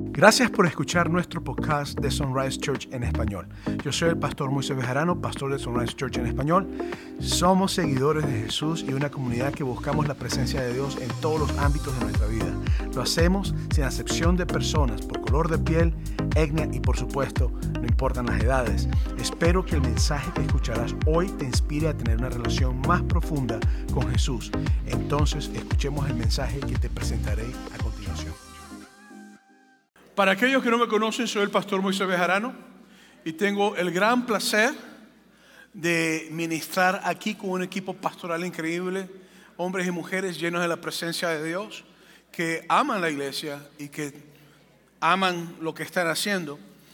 Gracias por escuchar nuestro podcast de Sunrise Church en español. Yo soy el pastor Moisés Bejarano, pastor de Sunrise Church en español. Somos seguidores de Jesús y una comunidad que buscamos la presencia de Dios en todos los ámbitos de nuestra vida. Lo hacemos sin acepción de personas, por color de piel, etnia y por supuesto, no importan las edades. Espero que el mensaje que escucharás hoy te inspire a tener una relación más profunda con Jesús. Entonces, escuchemos el mensaje que te presentaré a continuación. Para aquellos que no me conocen, soy el pastor Moisés Bejarano y tengo el gran placer de ministrar aquí con un equipo pastoral increíble, hombres y mujeres llenos de la presencia de Dios, que aman la iglesia y que aman lo que están haciendo.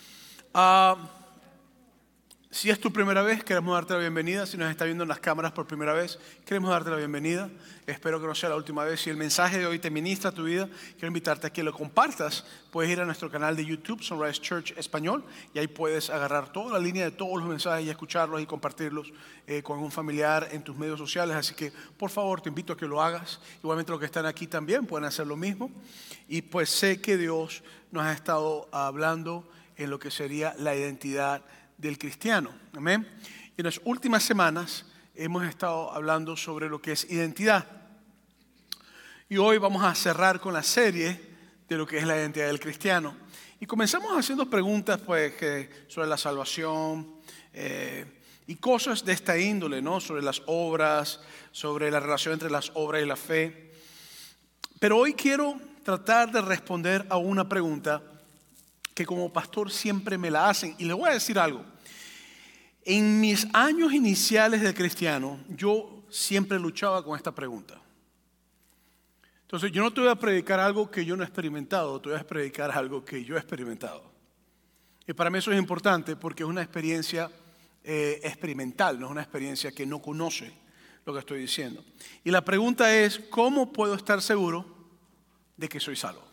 Si es tu primera vez, queremos darte la bienvenida. Si nos está viendo en las cámaras por primera vez, queremos darte la bienvenida. Espero que no sea la última vez. Si el mensaje de hoy te ministra a tu vida, quiero invitarte a que lo compartas. Puedes ir a nuestro canal de YouTube, Sunrise Church Español, y ahí puedes agarrar toda la línea de todos los mensajes y escucharlos y compartirlos con un familiar en tus medios sociales. Así que, por favor, te invito a que lo hagas. Igualmente los que están aquí también pueden hacer lo mismo. Y pues sé que Dios nos ha estado hablando en lo que sería la identidad del cristiano, amén. Y en las últimas semanas hemos estado hablando sobre lo que es identidad. Y hoy vamos a cerrar con la serie de lo que es la identidad del cristiano. Y comenzamos haciendo preguntas pues, sobre la salvación y cosas de esta índole, ¿no? Sobre las obras, sobre la relación entre las obras y la fe. Pero hoy quiero tratar de responder a una pregunta que como pastor siempre me la hacen. Y les voy a decir algo. En mis años iniciales de cristiano, yo siempre luchaba con esta pregunta. Entonces, yo no te voy a predicar algo que yo no he experimentado, te voy a predicar algo que yo he experimentado. Y para mí eso es importante porque es una experiencia experimental, no es una experiencia que no conoce lo que estoy diciendo. Y la pregunta es, ¿cómo puedo estar seguro de que soy salvo?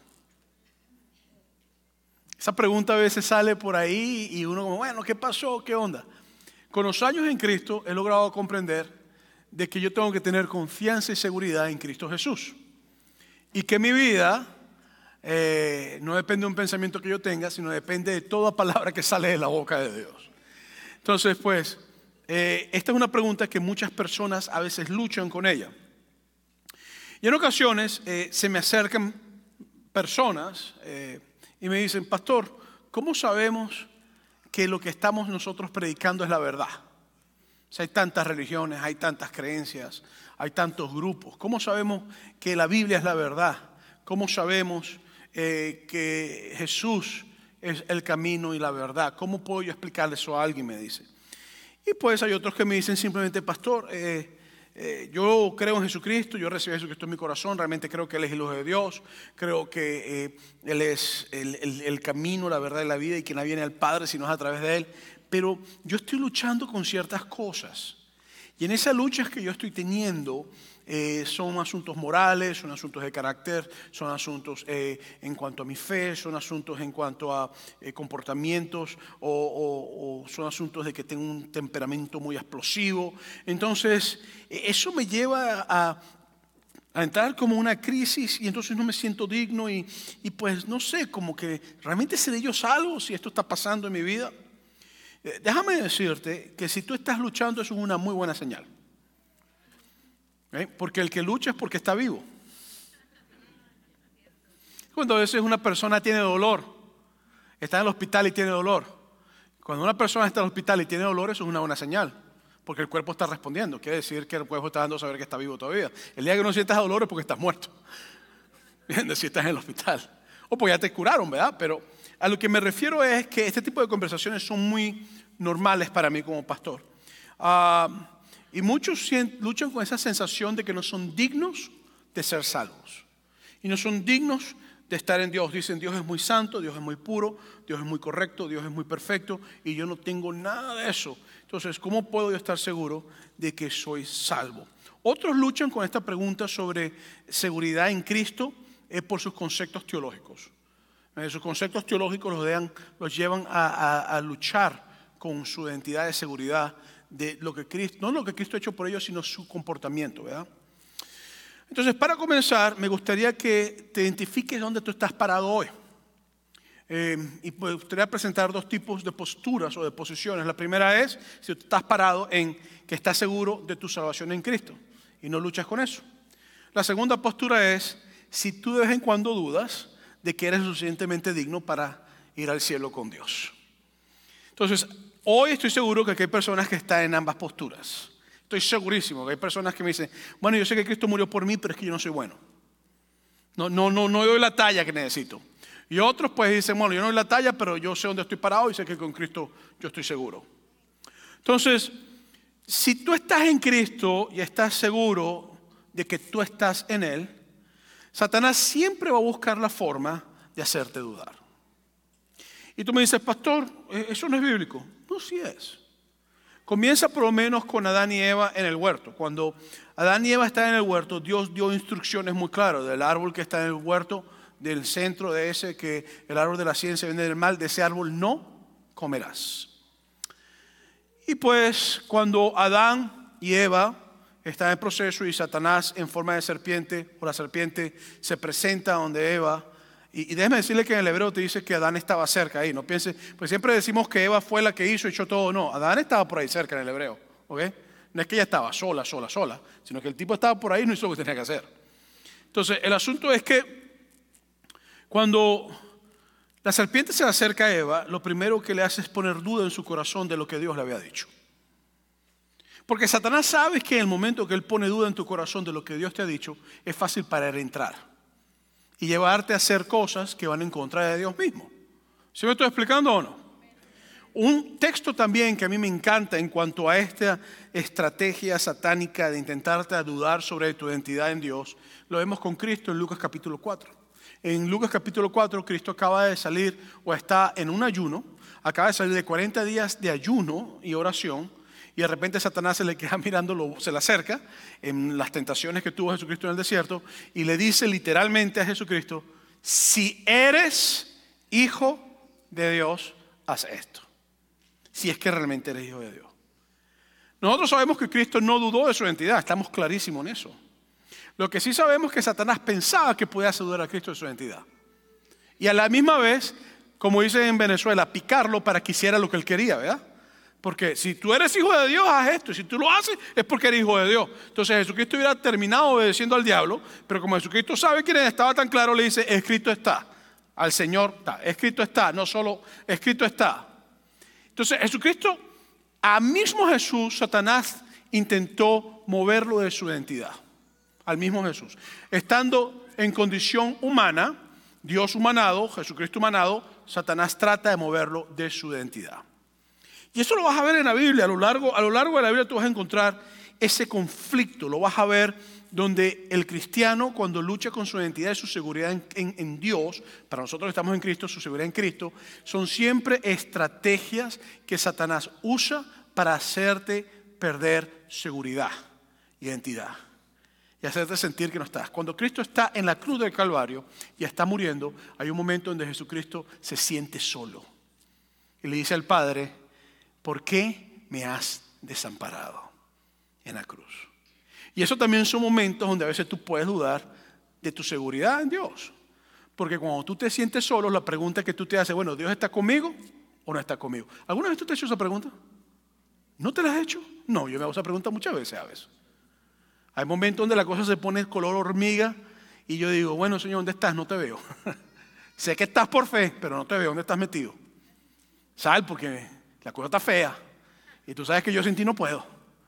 Esa pregunta a veces sale por ahí y uno como, bueno, ¿qué pasó? ¿Qué onda? Con los años en Cristo he logrado comprender de que yo tengo que tener confianza y seguridad en Cristo Jesús. Y que mi vida no depende de un pensamiento que yo tenga, sino depende de toda palabra que sale de la boca de Dios. Entonces, pues, esta es una pregunta que muchas personas a veces luchan con ella. Y en ocasiones se me acercan personas y me dicen, pastor, ¿cómo sabemos que lo que estamos nosotros predicando es la verdad? O sea, hay tantas religiones, hay tantas creencias, hay tantos grupos. ¿Cómo sabemos que la Biblia es la verdad? ¿Cómo sabemos que Jesús es el camino y la verdad? ¿Cómo puedo yo explicarle eso a alguien? Me dice. Y pues hay otros que me dicen simplemente, pastor, yo creo en Jesucristo, yo recibí a Jesucristo en mi corazón, realmente creo que Él es el Hijo de Dios, creo que Él es el camino, la verdad y la vida y que nadie viene al Padre si no es a través de Él, pero yo estoy luchando con ciertas cosas y en esas luchas que yo estoy teniendo son asuntos morales, son asuntos de carácter, son asuntos en cuanto a mi fe, son asuntos en cuanto a comportamientos o son asuntos de que tengo un temperamento muy explosivo. Entonces eso me lleva a entrar como una crisis y entonces no me siento digno y pues no sé, como que realmente seré yo salvo si esto está pasando en mi vida. Déjame decirte que si tú estás luchando eso es una muy buena señal. Porque el que lucha es porque está vivo. Cuando a veces una persona tiene dolor, está en el hospital y tiene dolor. Cuando una persona está en el hospital y tiene dolor, eso es una buena señal. Porque el cuerpo está respondiendo. Quiere decir que el cuerpo está dando a saber que está vivo todavía. El día que no sientas dolor es porque estás muerto. Si estás en el hospital. O pues ya te curaron, ¿verdad? Pero a lo que me refiero es que este tipo de conversaciones son muy normales para mí como pastor. Y muchos luchan con esa sensación de que no son dignos de ser salvos. Y no son dignos de estar en Dios. Dicen, Dios es muy santo, Dios es muy puro, Dios es muy correcto, Dios es muy perfecto. Y yo no tengo nada de eso. Entonces, ¿cómo puedo yo estar seguro de que soy salvo? Otros luchan con esta pregunta sobre seguridad en Cristo por sus conceptos teológicos. Sus conceptos teológicos los llevan a luchar con su identidad de seguridad de lo que Cristo, no lo que Cristo ha hecho por ellos, sino su comportamiento, ¿verdad? Entonces, para comenzar, me gustaría que te identifiques dónde tú estás parado hoy. Y pues gustaría presentar dos tipos de posturas o de posiciones. La primera es si tú estás parado en que estás seguro de tu salvación en Cristo y no luchas con eso. La segunda postura es si tú de vez en cuando dudas de que eres suficientemente digno para ir al cielo con Dios. Entonces, hoy estoy seguro que aquí hay personas que están en ambas posturas. Estoy segurísimo que hay personas que me dicen, bueno, yo sé que Cristo murió por mí, pero es que yo no soy bueno. No doy la talla que necesito. Y otros pues dicen, bueno, yo no doy la talla, pero yo sé dónde estoy parado y sé que con Cristo yo estoy seguro. Entonces, si tú estás en Cristo y estás seguro de que tú estás en Él, Satanás siempre va a buscar la forma de hacerte dudar. Y tú me dices, pastor, eso no es bíblico. No, sí es. Comienza por lo menos con Adán y Eva en el huerto. Cuando Adán y Eva están en el huerto, Dios dio instrucciones muy claras del árbol que está en el huerto, del centro de ese, que el árbol de la ciencia viene del mal, de ese árbol no comerás. Y pues cuando Adán y Eva están en proceso y Satanás en forma de serpiente, o la serpiente se presenta donde Eva, y déjeme decirle que en el hebreo te dice que Adán estaba cerca ahí, no piense, pues siempre decimos que Eva fue la que hizo, echó todo, no, Adán estaba por ahí cerca en el hebreo, ¿ok? No es que ella estaba sola, sino que el tipo estaba por ahí y no hizo lo que tenía que hacer. Entonces el asunto es que cuando la serpiente se acerca a Eva, lo primero que le hace es poner duda en su corazón de lo que Dios le había dicho. Porque Satanás sabe que en el momento que él pone duda en tu corazón de lo que Dios te ha dicho, es fácil para él entrar y llevarte a hacer cosas que van en contra de Dios mismo. ¿Sí me estoy explicando o no? Un texto también que a mí me encanta en cuanto a esta estrategia satánica de intentarte dudar sobre tu identidad en Dios, lo vemos con Cristo en Lucas capítulo 4. En Lucas capítulo 4, Cristo acaba de salir o está en un ayuno, acaba de salir de 40 días de ayuno y oración, y de repente Satanás se le queda mirando, se le acerca en las tentaciones que tuvo Jesucristo en el desierto y le dice literalmente a Jesucristo, si eres hijo de Dios, haz esto. Si es que realmente eres hijo de Dios. Nosotros sabemos que Cristo no dudó de su identidad, estamos clarísimos en eso. Lo que sí sabemos es que Satanás pensaba que podía dudar a Cristo de su identidad. Y a la misma vez, como dicen en Venezuela, picarlo para que hiciera lo que él quería, ¿verdad? Porque si tú eres hijo de Dios, haz esto. Y si tú lo haces, es porque eres hijo de Dios. Entonces Jesucristo hubiera terminado obedeciendo al diablo, pero como Jesucristo sabe quién estaba tan claro, le dice, escrito está. Al Señor está. Escrito está, no solo escrito está. Entonces Jesucristo, a mismo Jesús, Satanás intentó moverlo de su identidad. Al mismo Jesús. Estando en condición humana, Dios humanado, Jesucristo humanado, Satanás trata de moverlo de su identidad. Y eso lo vas a ver en la Biblia, a lo largo de la Biblia tú vas a encontrar ese conflicto, lo vas a ver donde el cristiano cuando lucha con su identidad y su seguridad en Dios, para nosotros que estamos en Cristo, su seguridad en Cristo, son siempre estrategias que Satanás usa para hacerte perder seguridad, identidad y hacerte sentir que no estás. Cuando Cristo está en la cruz del Calvario y está muriendo, hay un momento donde Jesucristo se siente solo y le dice al Padre, ¿por qué me has desamparado en la cruz? Y eso también son momentos donde a veces tú puedes dudar de tu seguridad en Dios. Porque cuando tú te sientes solo, la pregunta que tú te haces, bueno, ¿Dios está conmigo o no está conmigo? ¿Alguna vez tú te has hecho esa pregunta? ¿No te la has hecho? No, yo me hago esa pregunta muchas veces a veces. Hay momentos donde la cosa se pone color hormiga y yo digo, bueno, Señor, ¿dónde estás? No te veo. Sé que estás por fe, pero no te veo. ¿Dónde estás metido? Sal porque la cosa está fea y tú sabes que yo sin ti no puedo.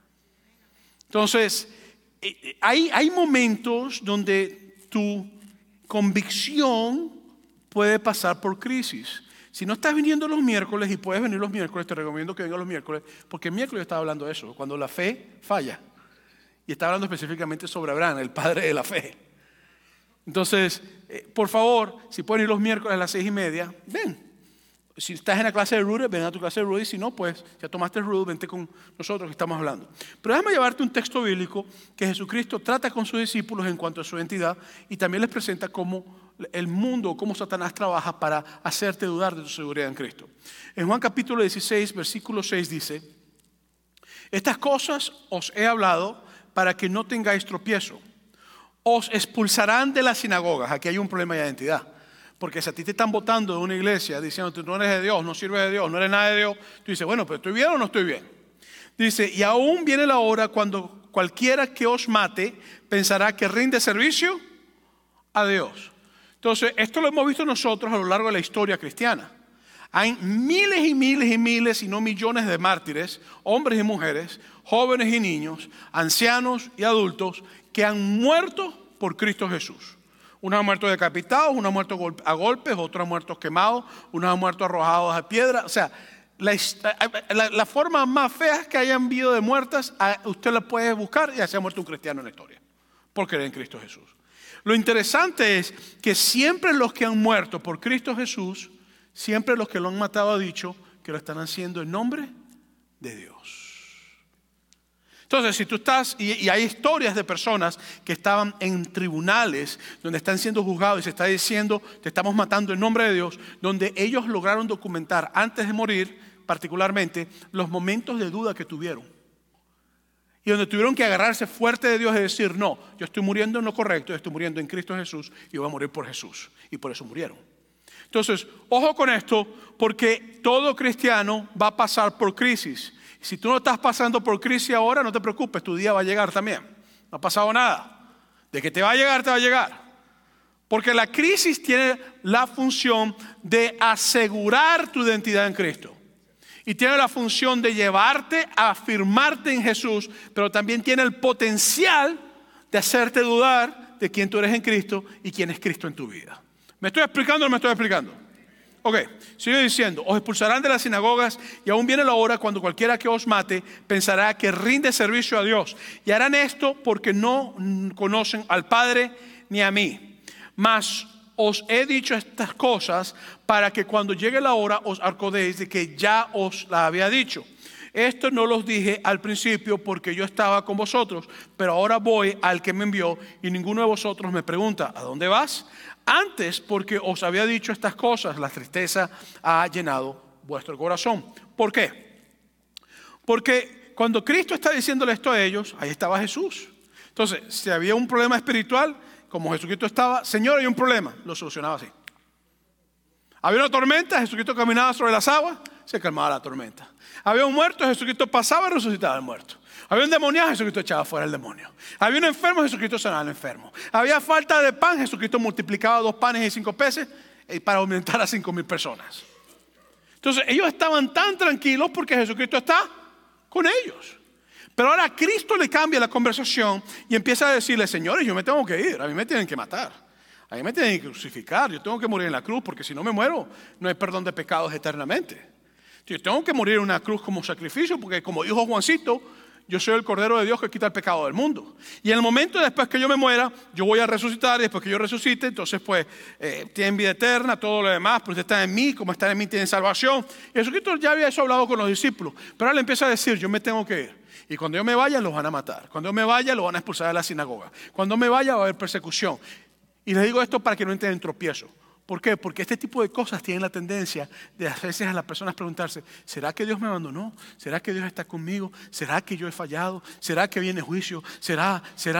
Entonces, hay momentos donde tu convicción puede pasar por crisis. Si no estás viniendo los miércoles y puedes venir los miércoles, te recomiendo que vengas los miércoles, porque el miércoles yo estaba hablando de eso, cuando la fe falla. Y estaba hablando específicamente sobre Abraham, el padre de la fe. Entonces, por favor, si pueden ir los miércoles a las 6:30, ven. Si estás en la clase de Rudy, ven a tu clase de Rudy. Si no, pues ya tomaste el Rudy, vente con nosotros que estamos hablando. Pero déjame llevarte un texto bíblico que Jesucristo trata con sus discípulos en cuanto a su identidad y también les presenta cómo el mundo, cómo Satanás trabaja para hacerte dudar de tu seguridad en Cristo. En Juan capítulo 16, versículo 6 dice, estas cosas os he hablado para que no tengáis tropiezo. Os expulsarán de las sinagogas. Aquí hay un problema de identidad. Porque si a ti te están botando de una iglesia diciendo tú no eres de Dios, no sirves de Dios, no eres nada de Dios, tú dices, bueno, pero ¿estoy bien o no estoy bien? Dice, y aún viene la hora cuando cualquiera que os mate pensará que rinde servicio a Dios. Entonces, esto lo hemos visto nosotros a lo largo de la historia cristiana. Hay miles y miles y miles, si no millones de mártires, hombres y mujeres, jóvenes y niños, ancianos y adultos, que han muerto por Cristo Jesús. Unos han muerto decapitados, unos han muerto a golpes, otros han muerto quemados, unos han muerto arrojados a piedra. O sea, la forma más fea que hayan habido de muertas, usted la puede buscar y se ha muerto un cristiano en la historia, por creer en Cristo Jesús. Lo interesante es que siempre los que han muerto por Cristo Jesús, siempre los que lo han matado han dicho que lo están haciendo en nombre de Dios. Entonces, si tú estás, y hay historias de personas que estaban en tribunales donde están siendo juzgados y se está diciendo, te estamos matando en nombre de Dios, donde ellos lograron documentar antes de morir, particularmente, los momentos de duda que tuvieron. Y donde tuvieron que agarrarse fuerte de Dios y decir, no, yo estoy muriendo en lo correcto, yo estoy muriendo en Cristo Jesús y voy a morir por Jesús. Y por eso murieron. Entonces, ojo con esto, porque todo cristiano va a pasar por crisis. Si tú no estás pasando por crisis ahora, no te preocupes, tu día va a llegar también. No ha pasado nada. De que te va a llegar, te va a llegar. Porque la crisis tiene la función de asegurar tu identidad en Cristo. Y tiene la función de llevarte a afirmarte en Jesús, pero también tiene el potencial de hacerte dudar de quién tú eres en Cristo y quién es Cristo en tu vida. ¿Me estoy explicando o no me estoy explicando? Ok, sigue diciendo, os expulsarán de las sinagogas y aún viene la hora cuando cualquiera que os mate pensará que rinde servicio a Dios. Y harán esto porque no conocen al Padre ni a mí. Mas os he dicho estas cosas para que cuando llegue la hora os acordéis de que ya os la había dicho. Esto no los dije al principio porque yo estaba con vosotros, pero ahora voy al que me envió y ninguno de vosotros me pregunta, ¿a dónde vas? Antes, porque os había dicho estas cosas, la tristeza ha llenado vuestro corazón. ¿Por qué? Porque cuando Cristo está diciéndole esto a ellos, ahí estaba Jesús. Entonces, si había un problema espiritual, como Jesucristo estaba, Señor, hay un problema, lo solucionaba así. Había una tormenta, Jesucristo caminaba sobre las aguas, se calmaba la tormenta. Había un muerto, Jesucristo pasaba y resucitaba al muerto. Había un demoniado, Jesucristo echaba fuera el demonio. Había un enfermo, Jesucristo sanaba al enfermo. Había falta de pan, Jesucristo multiplicaba 2 panes y 5 peces para aumentar a 5,000 personas. Entonces ellos estaban tan tranquilos porque Jesucristo está con ellos. Pero ahora Cristo le cambia la conversación y empieza a decirle, señores, yo me tengo que ir, a mí me tienen que matar. A mí me tienen que crucificar, yo tengo que morir en la cruz porque si no me muero no hay perdón de pecados eternamente. Yo tengo que morir en una cruz como sacrificio porque como dijo Juancito, yo soy el Cordero de Dios que quita el pecado del mundo. Y en el momento después que yo me muera, yo voy a resucitar y después que yo resucite, entonces pues tienen vida eterna, todo lo demás, pues están en mí, como están en mí tienen salvación. Y Jesucristo ya había eso hablado con los discípulos, pero ahora le empieza a decir, yo me tengo que ir. Y cuando yo me vaya los van a matar, cuando yo me vaya los van a expulsar de la sinagoga, cuando me vaya va a haber persecución. Y les digo esto para que no entren en tropiezo. ¿Por qué? Porque este tipo de cosas tienen la tendencia de a veces a las personas preguntarse, ¿será que Dios me abandonó? ¿Será que Dios está conmigo? ¿Será que yo he fallado? ¿Será que viene juicio? ¿Será?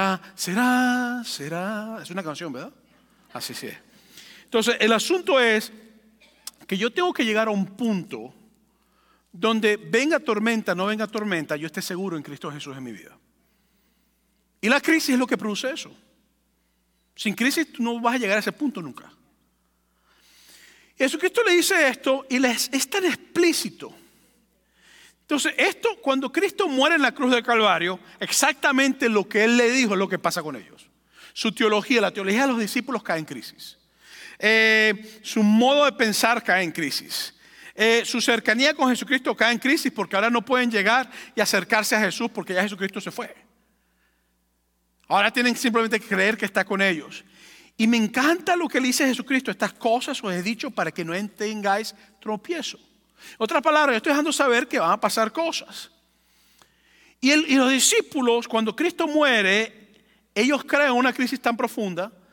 Es una canción, ¿verdad? Así sí es. Entonces, el asunto es que yo tengo que llegar a un punto donde venga tormenta, no venga tormenta, yo esté seguro en Cristo Jesús en mi vida. Y la crisis es lo que produce eso. Sin crisis tú no vas a llegar a ese punto nunca. Jesucristo le dice esto y es tan explícito. Entonces, esto, cuando Cristo muere en la cruz del Calvario, exactamente lo que Él le dijo es lo que pasa con ellos. Su teología, la teología de los discípulos cae en crisis. Su modo de pensar cae en crisis. Su cercanía con Jesucristo cae en crisis porque ahora no pueden llegar y acercarse a Jesús porque ya Jesucristo se fue. Ahora tienen simplemente que creer que está con ellos. Y me encanta lo que le dice Jesucristo. Estas cosas os he dicho para que no tengáis tropiezo. Otras palabras, yo estoy dejando saber que van a pasar cosas. Y los discípulos, cuando Cristo muere, ellos crean una crisis tan profunda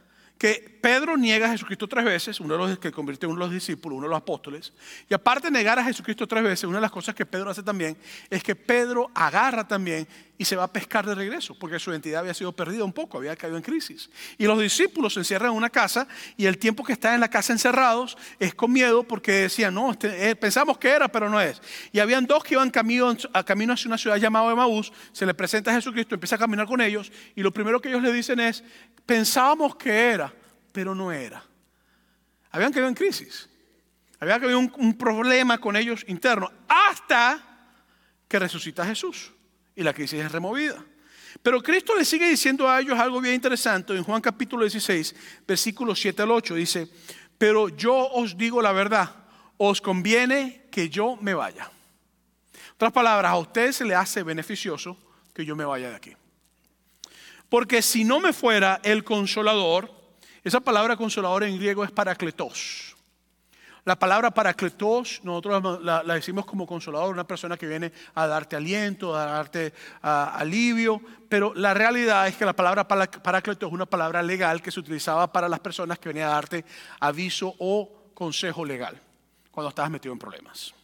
que Pedro niega a Jesucristo 3 veces, uno de los que convirtió en uno de los discípulos, uno de los apóstoles. Y aparte de negar a Jesucristo 3 veces, una de las cosas que Pedro hace también es que Pedro agarra también y se va a pescar de regreso, porque su identidad había sido perdida un poco, había caído en crisis. Y los discípulos se encierran en una casa y el tiempo que están en la casa encerrados es con miedo porque decían, no, pensamos que era, pero no es. Y habían dos que iban camino hacia una ciudad llamada Emaús, se les presenta a Jesucristo, empieza a caminar con ellos y lo primero que ellos le dicen es, pensábamos que era, pero no era. Habían caído en crisis. Había habido un problema con ellos interno hasta que resucita Jesús y la crisis es removida. Pero Cristo le sigue diciendo a ellos algo bien interesante. En Juan capítulo 16, versículos 7 al 8 dice, pero yo os digo la verdad, os conviene que yo me vaya. En otras palabras, a usted se le hace beneficioso que yo me vaya de aquí. Porque si no me fuera el Consolador, esa palabra Consolador en griego es parakletos. La palabra parakletos nosotros la decimos como consolador, una persona que viene a darte aliento, a darte alivio, pero la realidad es que la palabra parakletos es una palabra legal que se utilizaba para las personas que venían a darte aviso o consejo legal cuando estabas metido en problemas.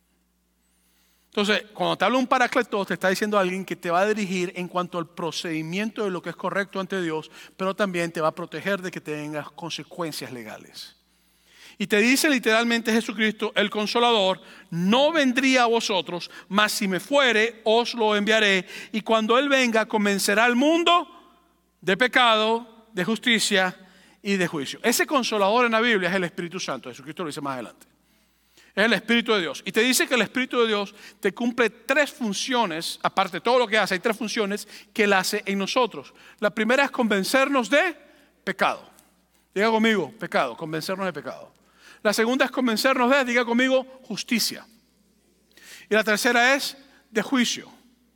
Entonces, cuando te habla un parakletos, te está diciendo alguien que te va a dirigir en cuanto al procedimiento de lo que es correcto ante Dios, pero también te va a proteger de que tengas consecuencias legales. Y te dice literalmente Jesucristo, el Consolador, no vendría a vosotros, mas si me fuere, os lo enviaré. Y cuando Él venga, convencerá al mundo de pecado, de justicia y de juicio. Ese Consolador en la Biblia es el Espíritu Santo. Jesucristo lo dice más adelante. Es el Espíritu de Dios. Y te dice que el Espíritu de Dios te cumple 3 funciones, aparte de todo lo que hace, hay 3 funciones que Él hace en nosotros. La primera es convencernos de pecado. Diga conmigo, pecado, convencernos de pecado. La segunda es convencernos de, diga conmigo, justicia. Y la tercera es de juicio.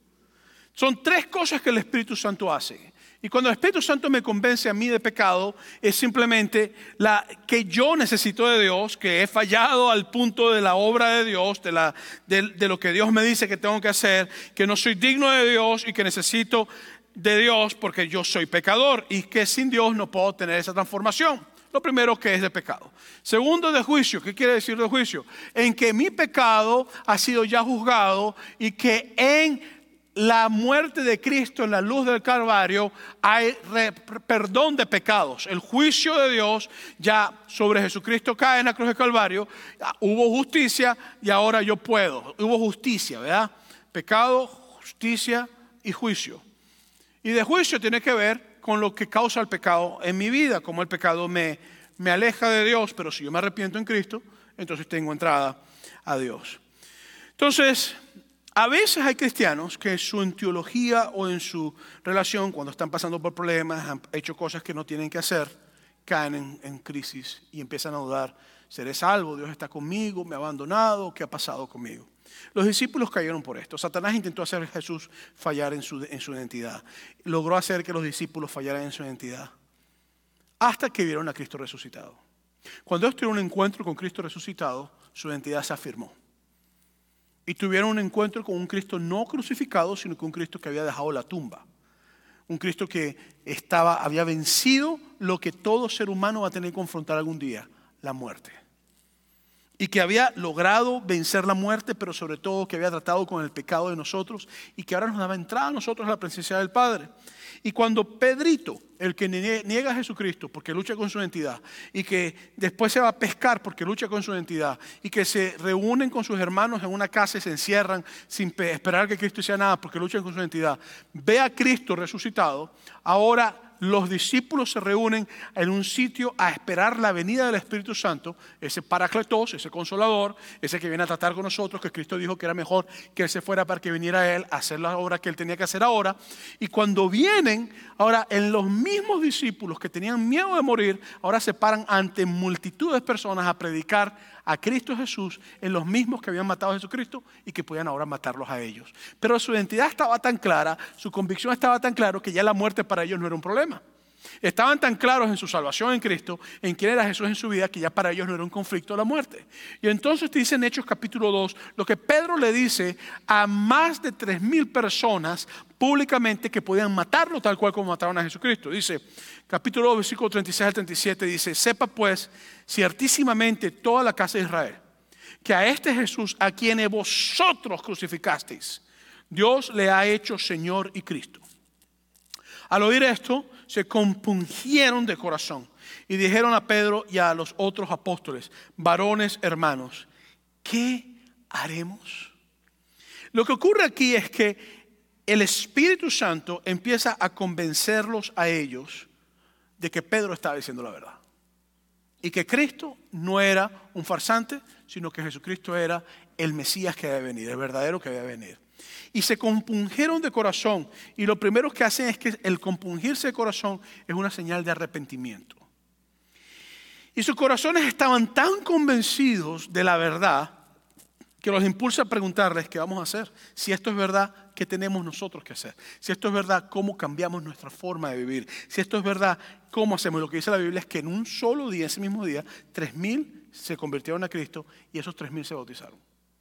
Son 3 cosas que el Espíritu Santo hace. Y cuando el Espíritu Santo me convence a mí de pecado, es simplemente que yo necesito de Dios, que he fallado al punto de la obra de Dios, de lo que Dios me dice que tengo que hacer, que no soy digno de Dios y que necesito de Dios porque yo soy pecador y que sin Dios no puedo tener esa transformación. Lo primero que es de pecado. Segundo, de juicio. ¿Qué quiere decir de juicio? En que mi pecado ha sido ya juzgado y que en la muerte de Cristo, en la luz del Calvario, hay perdón de pecados. El juicio de Dios ya sobre Jesucristo cae en la cruz del Calvario. Hubo justicia y ahora yo puedo. Hubo justicia, ¿verdad? Pecado, justicia y juicio. Y de juicio tiene que ver con lo que causa el pecado en mi vida, como el pecado me aleja de Dios, pero si yo me arrepiento en Cristo, entonces tengo entrada a Dios. Entonces, a veces hay cristianos que en su teología o en su relación, cuando están pasando por problemas, han hecho cosas que no tienen que hacer, caen en crisis y empiezan a dudar, ¿seré salvo? ¿Dios está conmigo? ¿Me ha abandonado? ¿Qué ha pasado conmigo? Los discípulos cayeron por esto. Satanás intentó hacer a Jesús fallar en su identidad. Logró hacer que los discípulos fallaran en su identidad. Hasta que vieron a Cristo resucitado. Cuando ellos tuvieron un encuentro con Cristo resucitado, su identidad se afirmó. Y tuvieron un encuentro con un Cristo no crucificado, sino con un Cristo que había dejado la tumba. Un Cristo que había vencido lo que todo ser humano va a tener que confrontar algún día, la muerte. Y que había logrado vencer la muerte, pero sobre todo que había tratado con el pecado de nosotros y que ahora nos daba entrada a nosotros a la presencia del Padre. Y cuando Pedrito, el que niega a Jesucristo porque lucha con su identidad y que después se va a pescar porque lucha con su identidad y que se reúnen con sus hermanos en una casa y se encierran sin esperar que Cristo hiciera nada porque luchan con su identidad, ve a Cristo resucitado, ahora los discípulos se reúnen en un sitio a esperar la venida del Espíritu Santo, ese Parakletos, ese Consolador, ese que viene a tratar con nosotros, que Cristo dijo que era mejor que Él se fuera para que viniera Él a hacer la obra que Él tenía que hacer ahora. Y cuando vienen, ahora en los mismos discípulos que tenían miedo de morir, ahora se paran ante multitudes de personas a predicar a Cristo Jesús en los mismos que habían matado a Jesucristo y que podían ahora matarlos a ellos. Pero su identidad estaba tan clara, su convicción estaba tan clara que ya la muerte para ellos no era un problema. Estaban tan claros en su salvación en Cristo, en quién era Jesús en su vida, que ya para ellos no era un conflicto la muerte. Y entonces te dice en Hechos capítulo 2, lo que Pedro le dice a más de 3,000 personas públicamente que podían matarlo tal cual como mataron a Jesucristo. Dice, capítulo 2, versículo 36 al 37, dice: sepa pues ciertísimamente toda la casa de Israel, que a este Jesús, a quien vosotros crucificasteis, Dios le ha hecho Señor y Cristo. Al oír esto, se compungieron de corazón y dijeron a Pedro y a los otros apóstoles: varones hermanos, ¿qué haremos? Lo que ocurre aquí es que el Espíritu Santo empieza a convencerlos a ellos de que Pedro estaba diciendo la verdad. Y que Cristo no era un farsante, sino que Jesucristo era el Mesías que debe venir, el verdadero que debe venir. Y se compungieron de corazón. Y lo primero que hacen es que el compungirse de corazón es una señal de arrepentimiento. Y sus corazones estaban tan convencidos de la verdad que los impulsa a preguntarles qué vamos a hacer. Si esto es verdad, ¿qué tenemos nosotros que hacer? Si esto es verdad, ¿cómo cambiamos nuestra forma de vivir? Si esto es verdad, ¿cómo hacemos? Lo que dice la Biblia es que en un solo día, ese mismo día, 3,000 se convirtieron a Cristo y esos 3,000 se bautizaron.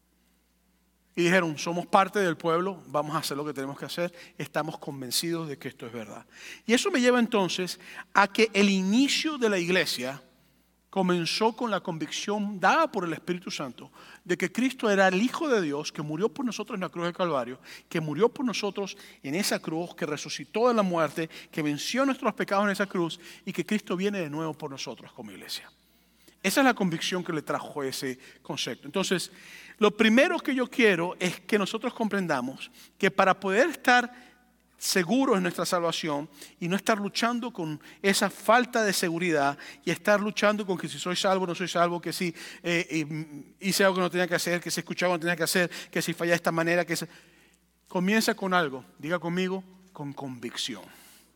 Y dijeron: somos parte del pueblo, vamos a hacer lo que tenemos que hacer, estamos convencidos de que esto es verdad. Y eso me lleva entonces a que el inicio de la iglesia comenzó con la convicción dada por el Espíritu Santo de que Cristo era el Hijo de Dios, que murió por nosotros en la cruz del Calvario, que murió por nosotros en esa cruz, que resucitó de la muerte, que venció nuestros pecados en esa cruz y que Cristo viene de nuevo por nosotros como iglesia. Esa es la convicción que le trajo ese concepto. Entonces, lo primero que yo quiero es que nosotros comprendamos que para poder estar seguros en nuestra salvación y no estar luchando con esa falta de seguridad y estar luchando con que si soy salvo o no soy salvo, que si hice algo que no tenía que hacer, que si escuchaba no tenía que hacer, que si fallé de esta manera, comienza con algo, diga conmigo, con convicción.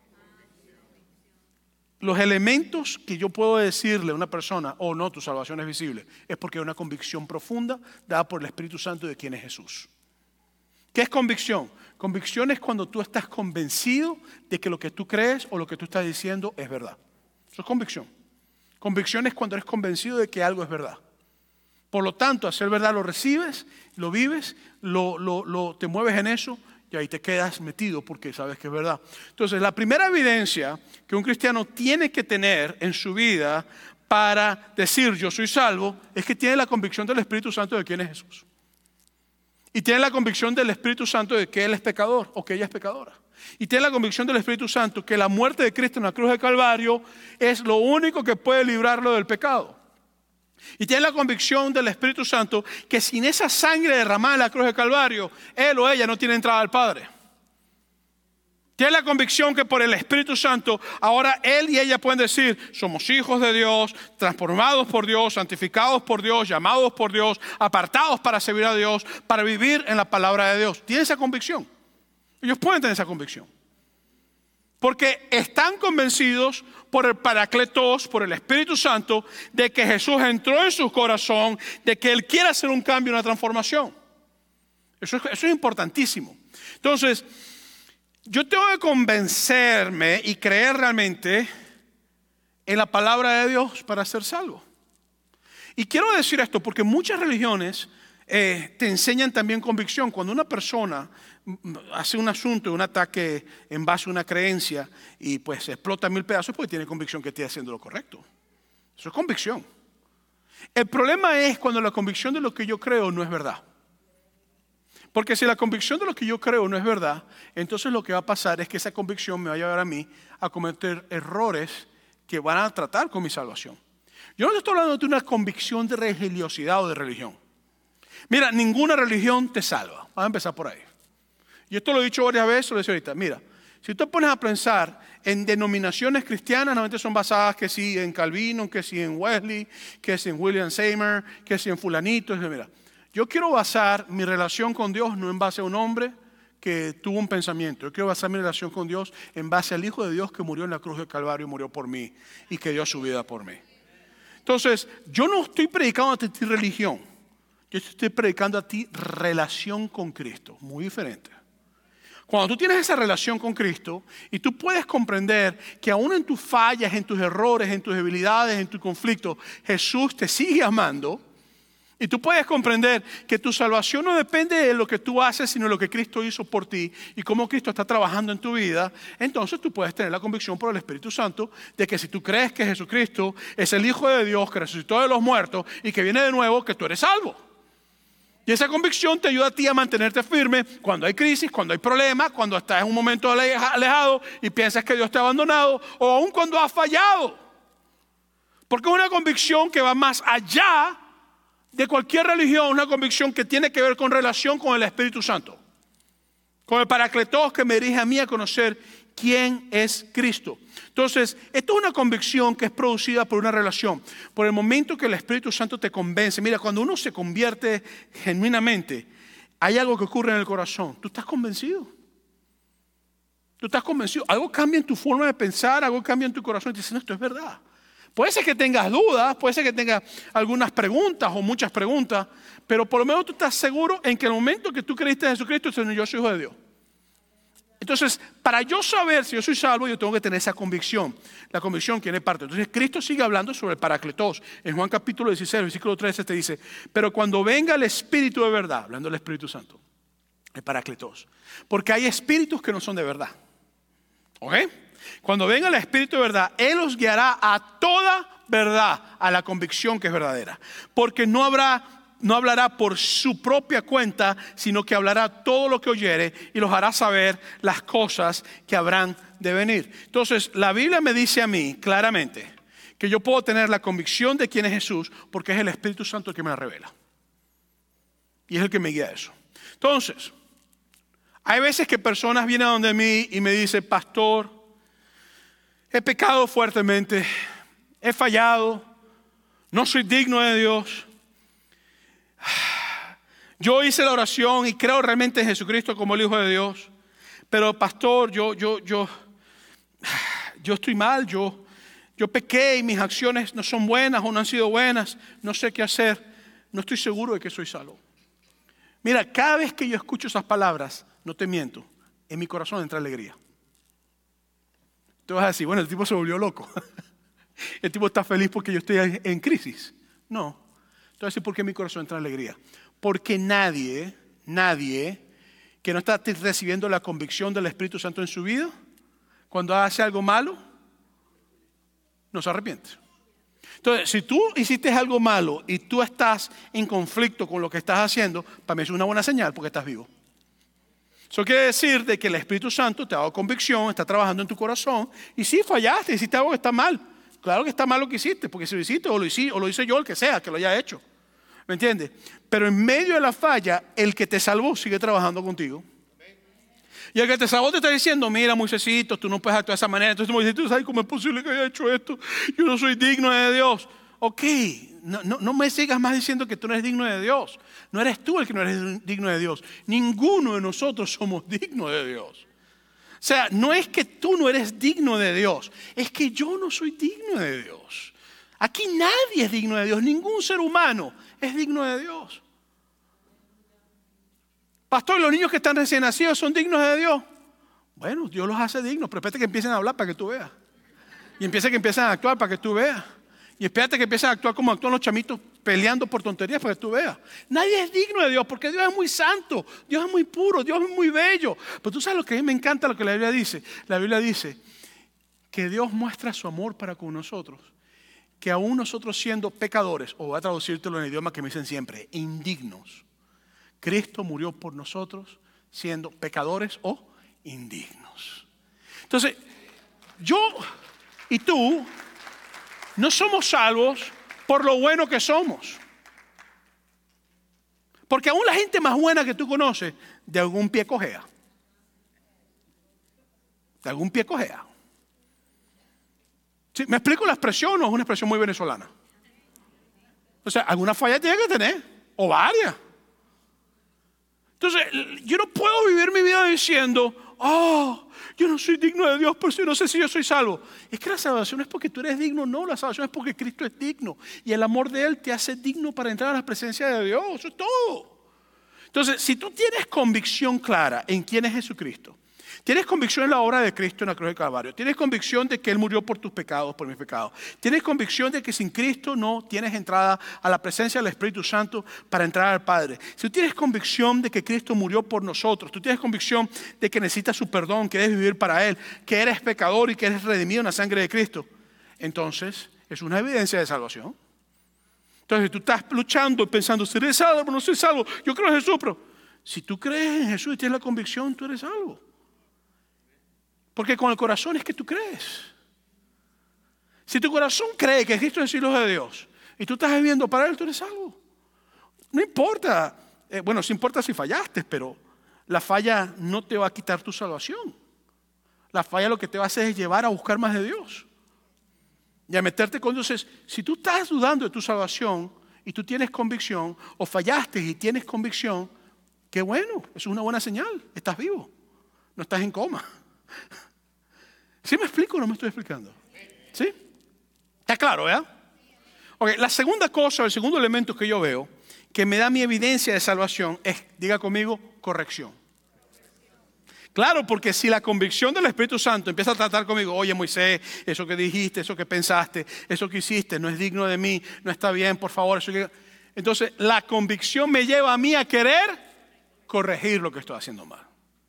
Los elementos que yo puedo decirle a una persona: oh no, tu salvación es visible, es porque hay una convicción profunda dada por el Espíritu Santo de quién es Jesús. ¿Qué es convicción? Convicción es cuando tú estás convencido de que lo que tú crees o lo que tú estás diciendo es verdad. Eso es convicción. Convicción es cuando eres convencido de que algo es verdad. Por lo tanto, hacer verdad lo recibes, lo vives, te mueves en eso y ahí te quedas metido porque sabes que es verdad. Entonces, la primera evidencia que un cristiano tiene que tener en su vida para decir yo soy salvo es que tiene la convicción del Espíritu Santo de quién es Jesús. Y tiene la convicción del Espíritu Santo de que él es pecador o que ella es pecadora. Y tiene la convicción del Espíritu Santo que la muerte de Cristo en la cruz del Calvario es lo único que puede librarlo del pecado. Y tiene la convicción del Espíritu Santo que sin esa sangre derramada en la cruz del Calvario, él o ella no tiene entrada al Padre. Tiene la convicción que por el Espíritu Santo ahora él y ella pueden decir: somos hijos de Dios, transformados por Dios, santificados por Dios, llamados por Dios, apartados para servir a Dios, para vivir en la palabra de Dios. Tiene esa convicción. Ellos pueden tener esa convicción. Porque están convencidos por el Paracletos, por el Espíritu Santo, de que Jesús entró en su corazón, de que Él quiere hacer un cambio, una transformación. Eso es importantísimo. Entonces, yo tengo que convencerme y creer realmente en la palabra de Dios para ser salvo. Y quiero decir esto porque muchas religiones te enseñan también convicción. Cuando una persona hace un asunto, un ataque en base a una creencia y pues se explota en 1000 pedazos, pues tiene convicción que esté haciendo lo correcto. Eso es convicción. El problema es cuando la convicción de lo que yo creo no es verdad. Porque si la convicción de lo que yo creo no es verdad, entonces lo que va a pasar es que esa convicción me va a llevar a mí a cometer errores que van a tratar con mi salvación. Yo no estoy hablando de una convicción de religiosidad o de religión. Mira, ninguna religión te salva. Vamos a empezar por ahí. Yo esto lo he dicho varias veces, lo he dicho ahorita. Mira, si tú te pones a pensar en denominaciones cristianas, normalmente son basadas que si en Calvino, que si en Wesley, que si en William Seymour, que si en fulanito. Mira, yo quiero basar mi relación con Dios no en base a un hombre que tuvo un pensamiento. Yo quiero basar mi relación con Dios en base al Hijo de Dios que murió en la cruz del Calvario y murió por mí y que dio su vida por mí. Entonces, yo no estoy predicando a ti religión. Yo estoy predicando a ti relación con Cristo. Muy diferente. Cuando tú tienes esa relación con Cristo y tú puedes comprender que aún en tus fallas, en tus errores, en tus debilidades, en tu conflicto, Jesús te sigue amando. Y tú puedes comprender que tu salvación no depende de lo que tú haces, sino de lo que Cristo hizo por ti y cómo Cristo está trabajando en tu vida. Entonces tú puedes tener la convicción por el Espíritu Santo de que si tú crees que Jesucristo es el Hijo de Dios, que resucitó de los muertos y que viene de nuevo, que tú eres salvo. Y esa convicción te ayuda a ti a mantenerte firme cuando hay crisis, cuando hay problemas, cuando estás en un momento alejado y piensas que Dios te ha abandonado, o aún cuando has fallado. Porque es una convicción que va más allá de cualquier religión, una convicción que tiene que ver con relación con el Espíritu Santo, con el Paracletos que me dirige a mí a conocer quién es Cristo. Entonces, esto es una convicción que es producida por una relación. Por el momento que el Espíritu Santo te convence. Mira, cuando uno se convierte genuinamente, hay algo que ocurre en el corazón. Tú estás convencido. Tú estás convencido. Algo cambia en tu forma de pensar, algo cambia en tu corazón y te dices, no, esto es verdad. Puede ser que tengas dudas, puede ser que tengas algunas preguntas o muchas preguntas, pero por lo menos tú estás seguro en que en el momento que tú creíste en Jesucristo, yo soy hijo de Dios. Entonces, para yo saber si yo soy salvo, yo tengo que tener esa convicción. La convicción tiene parte. Entonces, Cristo sigue hablando sobre el Paracletos. En Juan capítulo 16, versículo 13 te dice, pero cuando venga el Espíritu de verdad, hablando del Espíritu Santo, el Paracletos, porque hay espíritus que no son de verdad. ¿Ok? Cuando venga el Espíritu de verdad, Él os guiará a toda verdad, a la convicción que es verdadera. Porque no hablará por su propia cuenta, sino que hablará todo lo que oyere y los hará saber las cosas que habrán de venir. Entonces, la Biblia me dice a mí claramente que yo puedo tener la convicción de quién es Jesús porque es el Espíritu Santo el que me la revela. Y es el que me guía a eso. Entonces, hay veces que personas vienen a donde mí y me dicen, pastor, he pecado fuertemente, he fallado, no soy digno de Dios. Yo hice la oración y creo realmente en Jesucristo como el Hijo de Dios. Pero pastor, yo estoy mal, yo pequé y mis acciones no son buenas o no han sido buenas, no sé qué hacer, no estoy seguro de que soy salvo. Mira, cada vez que yo escucho esas palabras, no te miento, en mi corazón entra alegría. Te vas a decir, bueno, el tipo se volvió loco. El tipo está feliz porque yo estoy en crisis. No, te voy a decir por qué en mi corazón entra alegría. Porque nadie que no está recibiendo la convicción del Espíritu Santo en su vida, cuando hace algo malo, no se arrepiente. Entonces, si tú hiciste algo malo y tú estás en conflicto con lo que estás haciendo, para mí es una buena señal porque estás vivo. Eso quiere decir de que el Espíritu Santo te ha dado convicción, está trabajando en tu corazón y sí fallaste, hiciste algo que está mal. Claro que está mal lo que hiciste, porque si lo hiciste o lo hice yo, el que sea, que lo haya hecho. ¿Me entiendes? Pero en medio de la falla, el que te salvó sigue trabajando contigo. Y el que te salvó te está diciendo, mira, Moisésito, tú no puedes actuar de esa manera. Entonces Moisés, ¿tú sabes cómo es posible que haya hecho esto? Yo no soy digno de Dios. Ok, no me sigas más diciendo que tú no eres digno de Dios. No eres tú el que no eres digno de Dios. Ninguno de nosotros somos dignos de Dios. O sea, no es que tú no eres digno de Dios, es que yo no soy digno de Dios. Aquí nadie es digno de Dios, ningún ser humano es digno de Dios. Pastor, ¿los niños que están recién nacidos son dignos de Dios? Bueno, Dios los hace dignos, pero espérate que empiecen a hablar para que tú veas. Y empiecen a actuar para que tú veas. Y espérate que empiecen a actuar como actúan los chamitos peleando por tonterías para que tú veas. Nadie es digno de Dios porque Dios es muy santo, Dios es muy puro, Dios es muy bello. Pero tú sabes lo que a mí me encanta, lo que la Biblia dice. La Biblia dice que Dios muestra su amor para con nosotros. Que aún nosotros siendo pecadores, o voy a traducírtelo en el idioma que me dicen siempre, indignos. Cristo murió por nosotros siendo pecadores o indignos. Entonces, yo y tú no somos salvos por lo bueno que somos. Porque aún la gente más buena que tú conoces, de algún pie cojea. De algún pie cojea. ¿Sí? ¿Me explico la expresión o es una expresión muy venezolana? O sea, alguna falla tiene que tener, o varias. Entonces, yo no puedo vivir mi vida diciendo, yo no soy digno de Dios, por eso no sé si yo soy salvo. Es que la salvación es porque tú eres digno, no, la salvación es porque Cristo es digno. Y el amor de Él te hace digno para entrar a la presencia de Dios, eso es todo. Entonces, si tú tienes convicción clara en quién es Jesucristo, tienes convicción en la obra de Cristo en la cruz del Calvario, tienes convicción de que Él murió por tus pecados, por mis pecados, tienes convicción de que sin Cristo no tienes entrada a la presencia del Espíritu Santo para entrar al Padre. Si tú tienes convicción de que Cristo murió por nosotros, tú tienes convicción de que necesitas su perdón, que debes vivir para Él, que eres pecador y que eres redimido en la sangre de Cristo, entonces es una evidencia de salvación. Entonces tú estás luchando pensando, ¿seré salvo o no soy salvo? Yo creo en Jesús, pero si tú crees en Jesús y tienes la convicción, tú eres salvo. Porque con el corazón es que tú crees. Si tu corazón cree que Cristo es el Hijo de Dios y tú estás viviendo para Él, tú eres salvo. No importa, bueno, sí importa si fallaste, pero la falla no te va a quitar tu salvación. La falla lo que te va a hacer es llevar a buscar más de Dios. Y a meterte con Dios. Si tú estás dudando de tu salvación y tú tienes convicción, o fallaste y tienes convicción, qué bueno, es una buena señal, estás vivo, no estás en coma. ¿Sí me explico o no me estoy explicando? ¿Sí? ¿Está claro, verdad? Ok, la segunda cosa, el segundo elemento que yo veo, que me da mi evidencia de salvación, es, diga conmigo, corrección. Claro, porque si la convicción del Espíritu Santo empieza a tratar conmigo, oye Moisés, eso que dijiste, eso que pensaste, eso que hiciste, no es digno de mí, no está bien, por favor. Entonces la convicción me lleva a mí a querer corregir lo que estoy haciendo mal.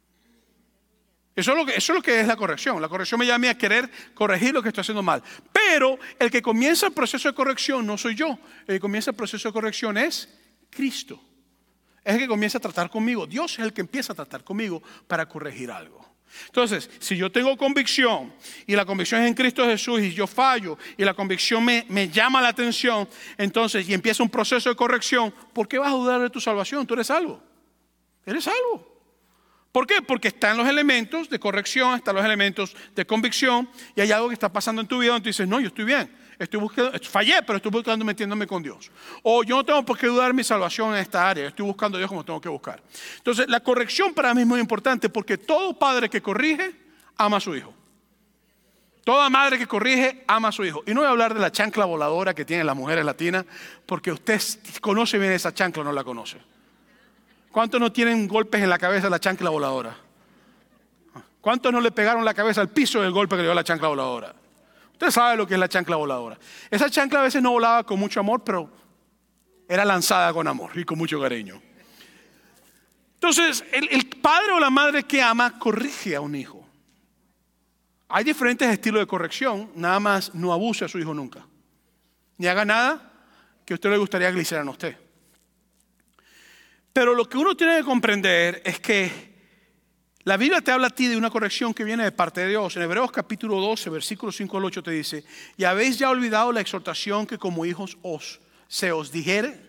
Eso es lo que es la corrección. La corrección me lleva a mí a querer corregir lo que estoy haciendo mal. Pero el que comienza el proceso de corrección no soy yo. El que comienza el proceso de corrección es Cristo. Es el que comienza a tratar conmigo. Dios es el que empieza a tratar conmigo para corregir algo. Entonces, si yo tengo convicción y la convicción es en Cristo Jesús y yo fallo y la convicción me llama la atención, entonces y empieza un proceso de corrección, ¿por qué vas a dudar de tu salvación? Tú eres salvo. Eres salvo. ¿Por qué? Porque están los elementos de corrección, están los elementos de convicción y hay algo que está pasando en tu vida donde tú dices, no, yo estoy bien. Estoy buscando, fallé, pero estoy buscando metiéndome con Dios. O yo no tengo por qué dudar mi salvación en esta área. Estoy buscando a Dios como tengo que buscar. Entonces, la corrección para mí es muy importante porque todo padre que corrige, ama a su hijo. Toda madre que corrige, ama a su hijo. Y no voy a hablar de la chancla voladora que tienen las mujeres latinas, porque usted conoce bien esa chancla o no la conoce. ¿Cuántos no tienen golpes en la cabeza de la chancla voladora? ¿Cuántos no le pegaron la cabeza al piso del golpe que le dio la chancla voladora? Usted sabe lo que es la chancla voladora. Esa chancla a veces no volaba con mucho amor, pero era lanzada con amor y con mucho cariño. Entonces, el padre o la madre que ama corrige a un hijo. Hay diferentes estilos de corrección, nada más no abuse a su hijo nunca. Ni haga nada que a usted le gustaría que le hicieran a usted. Pero lo que uno tiene que comprender es que la Biblia te habla a ti de una corrección que viene de parte de Dios. En Hebreos capítulo 12, versículos 5 al 8 te dice, y habéis ya olvidado la exhortación que como hijos se os dirige,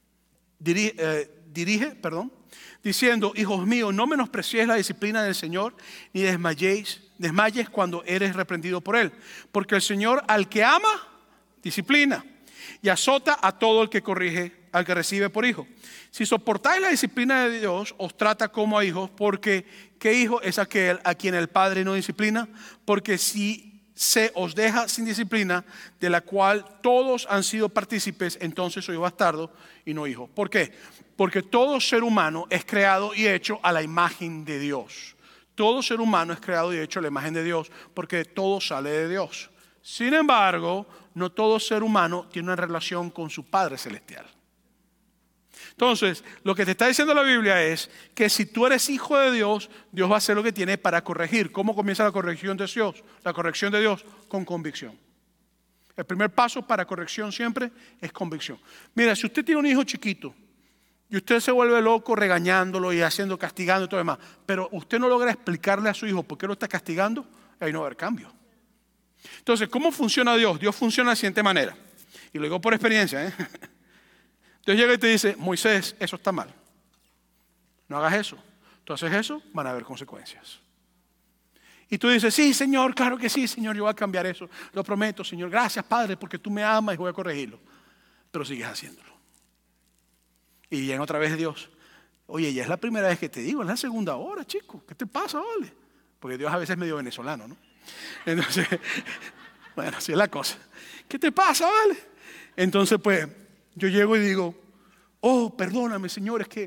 diciendo, hijos míos, no menospreciéis la disciplina del Señor, ni desmayes cuando eres reprendido por Él. Porque el Señor al que ama, disciplina, y azota a todo el que corrige, al que recibe por hijo. Si soportáis la disciplina de Dios, os trata como a hijos, porque ¿qué hijo es aquel a quien el Padre no disciplina? Porque si se os deja sin disciplina, de la cual todos han sido partícipes, entonces soy bastardo y no hijo. ¿Por qué? Porque todo ser humano es creado y hecho a la imagen de Dios. Todo ser humano es creado y hecho a la imagen de Dios, porque todo sale de Dios. Sin embargo, no todo ser humano tiene una relación con su Padre Celestial. Entonces, lo que te está diciendo la Biblia es que si tú eres hijo de Dios, Dios va a hacer lo que tiene para corregir. ¿Cómo comienza la corrección de Dios? La corrección de Dios con convicción. El primer paso para corrección siempre es convicción. Mira, si usted tiene un hijo chiquito y usted se vuelve loco regañándolo y castigando y todo lo demás, pero usted no logra explicarle a su hijo por qué lo está castigando, ahí no va a haber cambio. Entonces, ¿cómo funciona Dios? Dios funciona de la siguiente manera. Y lo digo por experiencia, Dios llega y te dice, Moisés, eso está mal. No hagas eso. Tú haces eso, van a haber consecuencias. Y tú dices, sí, Señor, claro que sí, Señor, yo voy a cambiar eso. Lo prometo, Señor. Gracias, Padre, porque tú me amas y voy a corregirlo. Pero sigues haciéndolo. Y viene otra vez Dios. Oye, ya es la primera vez que te digo, es la segunda hora, chico. ¿Qué te pasa, vale? Porque Dios a veces es medio venezolano, ¿no? Entonces, bueno, así es la cosa. ¿Qué te pasa, vale? Entonces, pues, yo llego y digo, oh, perdóname, Señor, es que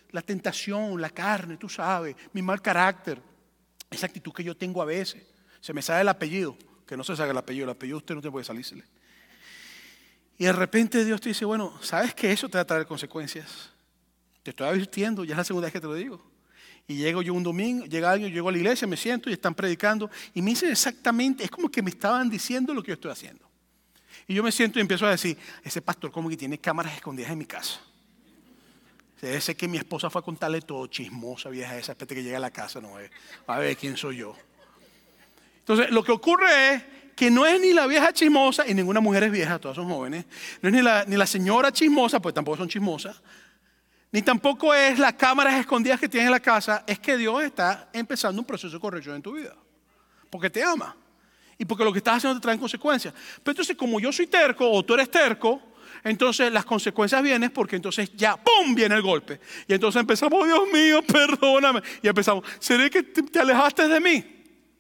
la tentación, la carne, tú sabes, mi mal carácter, esa actitud que yo tengo a veces. Se me sale el apellido, que no se salga el apellido usted no te puede salírsele. Y de repente Dios te dice, bueno, ¿sabes que eso te va a traer consecuencias? Te estoy advirtiendo, ya es la segunda vez que te lo digo. Y llego yo un domingo, llega alguien, llego a la iglesia, me siento y están predicando y me dicen exactamente, es como que me estaban diciendo lo que yo estoy haciendo. Y yo me siento y empiezo a decir, ese pastor como que tiene cámaras escondidas en mi casa. Debe ser que mi esposa fue a contarle todo, chismosa vieja esa, espérate que llegue a la casa, no es, a ver quién soy yo. Entonces lo que ocurre es que no es ni la vieja chismosa, y ninguna mujer es vieja, todas son jóvenes, no es ni la señora chismosa, pues tampoco son chismosas, ni tampoco es las cámaras escondidas que tienes en la casa, es que Dios está empezando un proceso de corrección en tu vida, porque te ama, y porque lo que estás haciendo te trae consecuencias. Pero entonces como yo soy terco, o tú eres terco, entonces las consecuencias vienen porque entonces ya, ¡pum!, viene el golpe. Y entonces empezamos, oh, Dios mío, perdóname. Y empezamos, ¿será que te alejaste de mí?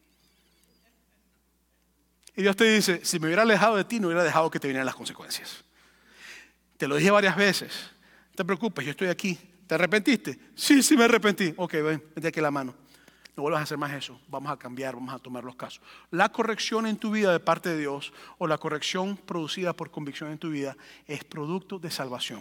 Y Dios te dice, si me hubiera alejado de ti, no hubiera dejado que te vinieran las consecuencias. Te lo dije varias veces. No te preocupes, yo estoy aquí. ¿Te arrepentiste? Sí, sí me arrepentí. Ok, ven, mete aquí la mano. No vuelvas a hacer más eso. Vamos a cambiar, vamos a tomar los casos. La corrección en tu vida de parte de Dios o la corrección producida por convicción en tu vida es producto de salvación.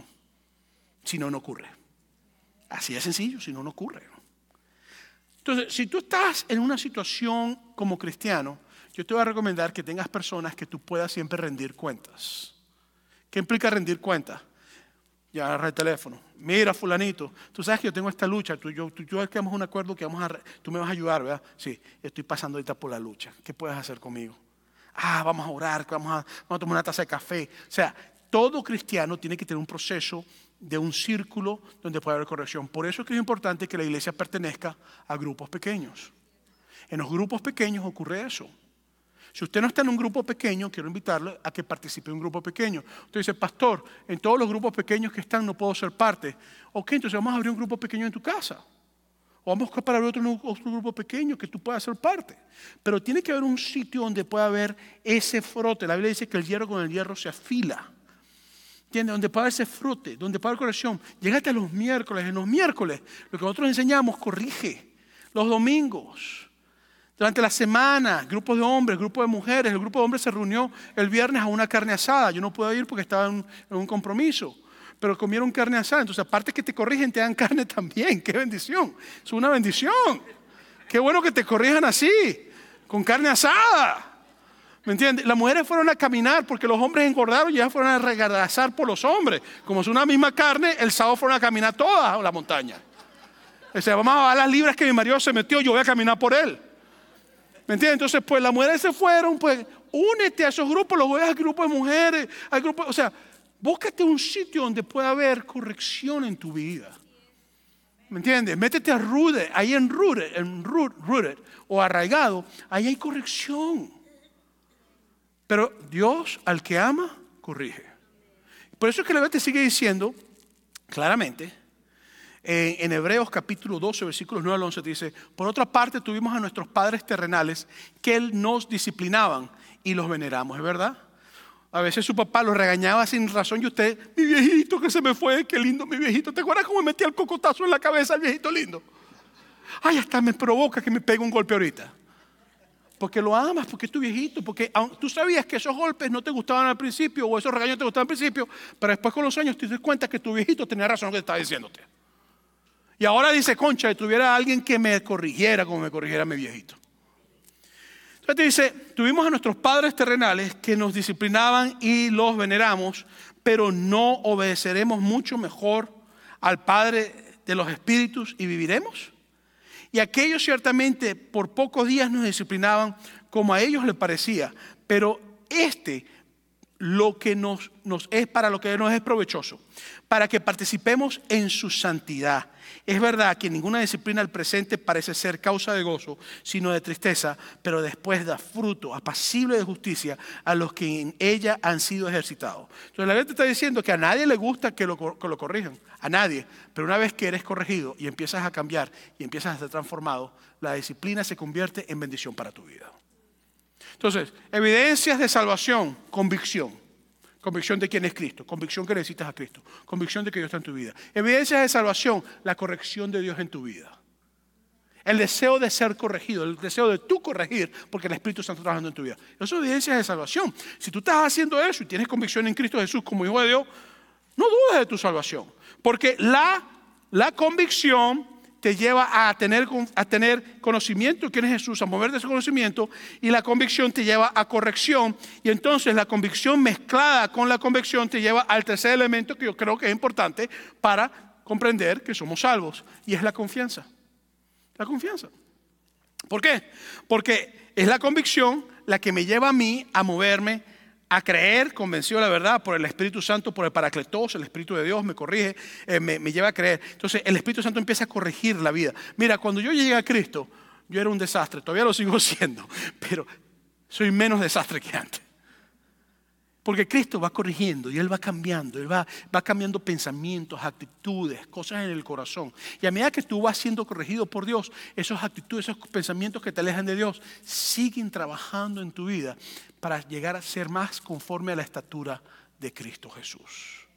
Si no, no ocurre. Así de sencillo, si no, no ocurre. Entonces, si tú estás en una situación como cristiano, yo te voy a recomendar que tengas personas que tú puedas siempre rendir cuentas. ¿Qué implica rendir cuentas? Ya agarra el teléfono. Mira, fulanito, tú sabes que yo tengo esta lucha. Tú y yo quedamos un acuerdo que tú me vas a ayudar, ¿verdad? Sí, estoy pasando ahorita por la lucha. ¿Qué puedes hacer conmigo? Vamos a orar, vamos a tomar una taza de café. O sea, todo cristiano tiene que tener un proceso de un círculo donde puede haber corrección. Por eso es que es importante que la iglesia pertenezca a grupos pequeños. En los grupos pequeños ocurre eso. Si usted no está en un grupo pequeño, quiero invitarle a que participe en un grupo pequeño. Usted dice, pastor, en todos los grupos pequeños que están no puedo ser parte. Ok, entonces vamos a abrir un grupo pequeño en tu casa. O vamos a para abrir otro grupo pequeño que tú puedas ser parte. Pero tiene que haber un sitio donde pueda haber ese frote. La Biblia dice que el hierro con el hierro se afila. ¿Entiendes? Donde pueda haber ese frote, donde pueda haber corrección. Llégate a los miércoles. En los miércoles, lo que nosotros enseñamos, corrige. Los domingos. Durante la semana, grupos de hombres, grupos de mujeres. El grupo de hombres se reunió el viernes a una carne asada. Yo no pude ir porque estaba en un compromiso. Pero comieron carne asada. Entonces, aparte que te corrigen, te dan carne también. ¡Qué bendición! Es una bendición. ¡Qué bueno que te corrijan así! Con carne asada. ¿Me entiendes? Las mujeres fueron a caminar porque los hombres engordaron y ya fueron a regadazar por los hombres. Como es una misma carne, el sábado fueron a caminar todas a la montaña. O sea, vamos a bajar las libras que mi marido se metió, yo voy a caminar por él. ¿Me entiendes? Entonces, pues las mujeres se fueron, pues únete a esos grupos, los voy al grupo de mujeres, al grupo, o sea, búscate un sitio donde pueda haber corrección en tu vida. ¿Me entiendes? Métete a Rooted, ahí en Rooted o arraigado, ahí hay corrección. Pero Dios al que ama, corrige. Por eso es que la Biblia te sigue diciendo claramente, en Hebreos capítulo 12, versículos 9 al 11 te dice, por otra parte tuvimos a nuestros padres terrenales que nos disciplinaban y los veneramos, ¿es verdad? A veces su papá los regañaba sin razón y usted, mi viejito que se me fue, qué lindo mi viejito. ¿Te acuerdas cómo me metía el cocotazo en la cabeza el viejito lindo? Ay, hasta me provoca que me pegue un golpe ahorita. Porque lo amas, porque es tu viejito, porque tú sabías que esos golpes no te gustaban al principio o esos regaños te gustaban al principio, pero después con los años te das cuenta que tu viejito tenía razón en lo que estaba diciéndote. Y ahora dice, concha, si tuviera alguien que me corrigiera como me corrigiera mi viejito. Entonces dice, tuvimos a nuestros padres terrenales que nos disciplinaban y los veneramos, pero no obedeceremos mucho mejor al Padre de los espíritus y viviremos. Y aquellos ciertamente por pocos días nos disciplinaban como a ellos les parecía, pero lo que nos es para lo que nos es provechoso, para que participemos en su santidad. Es verdad que ninguna disciplina al presente parece ser causa de gozo, sino de tristeza, pero después da fruto apacible de justicia a los que en ella han sido ejercitados. Entonces la Biblia te está diciendo que a nadie le gusta que lo corrijan, a nadie, pero una vez que eres corregido y empiezas a cambiar y empiezas a ser transformado, la disciplina se convierte en bendición para tu vida. Entonces, evidencias de salvación, convicción. Convicción de quién es Cristo. Convicción que necesitas a Cristo. Convicción de que Dios está en tu vida. Evidencias de salvación. La corrección de Dios en tu vida. El deseo de ser corregido. El deseo de tú corregir porque el Espíritu Santo está trabajando en tu vida. Eso es evidencias de salvación. Si tú estás haciendo eso y tienes convicción en Cristo Jesús como hijo de Dios, no dudes de tu salvación. Porque la convicción te lleva a tener conocimiento de quién es Jesús, a mover de ese conocimiento, y la convicción te lleva a corrección, y entonces la convicción mezclada con la convicción te lleva al tercer elemento que yo creo que es importante para comprender que somos salvos, y es la confianza. La confianza. ¿Por qué? Porque es la convicción la que me lleva a mí a moverme, a creer, convencido de la verdad, por el Espíritu Santo, por el Paracletos, el Espíritu de Dios me corrige, me lleva a creer. Entonces el Espíritu Santo empieza a corregir la vida. Mira, cuando yo llegué a Cristo, yo era un desastre, todavía lo sigo siendo, pero soy menos desastre que antes. Porque Cristo va corrigiendo y Él va cambiando, Él va cambiando pensamientos, actitudes, cosas en el corazón. Y a medida que tú vas siendo corregido por Dios, esas actitudes, esos pensamientos que te alejan de Dios, siguen trabajando en tu vida para llegar a ser más conforme a la estatura de Cristo Jesús.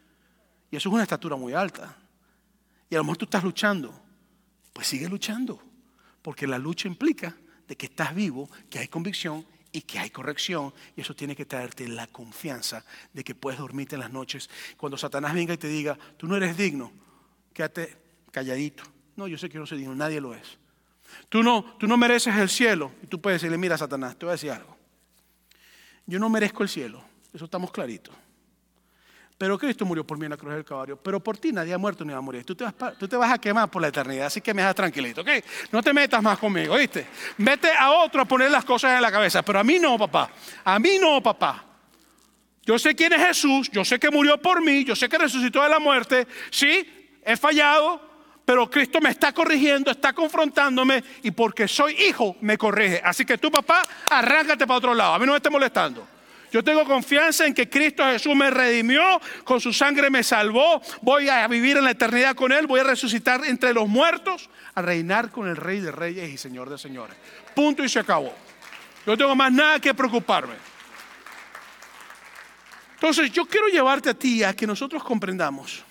Y eso es una estatura muy alta. Y a lo mejor tú estás luchando, pues sigue luchando. Porque la lucha implica de que estás vivo, que hay convicción y que hay corrección, y eso tiene que traerte la confianza de que puedes dormirte en las noches. Cuando Satanás venga y te diga, tú no eres digno, quédate calladito. No, yo sé que no soy digno, nadie lo es. Tú no mereces el cielo. Y tú puedes decirle, mira Satanás, te voy a decir algo. Yo no merezco el cielo, eso estamos claritos. Pero Cristo murió por mí en la cruz del Calvario. Pero por ti nadie ha muerto ni va a morir. Tú te vas a quemar por la eternidad, así que me dejas tranquilito, ¿ok? No te metas más conmigo, ¿viste? Vete a otro a poner las cosas en la cabeza. Pero a mí no, papá. A mí no, papá. Yo sé quién es Jesús. Yo sé que murió por mí. Yo sé que resucitó de la muerte. Sí, he fallado. Pero Cristo me está corrigiendo, está confrontándome. Y porque soy hijo, me corrige. Así que tú, papá, arráncate para otro lado. A mí no me estés molestando. Yo tengo confianza en que Cristo Jesús me redimió, con su sangre me salvó, voy a vivir en la eternidad con Él, voy a resucitar entre los muertos, a reinar con el Rey de Reyes y Señor de Señores. Punto y se acabó. Yo no tengo más nada que preocuparme. Entonces yo quiero llevarte a ti a que nosotros comprendamos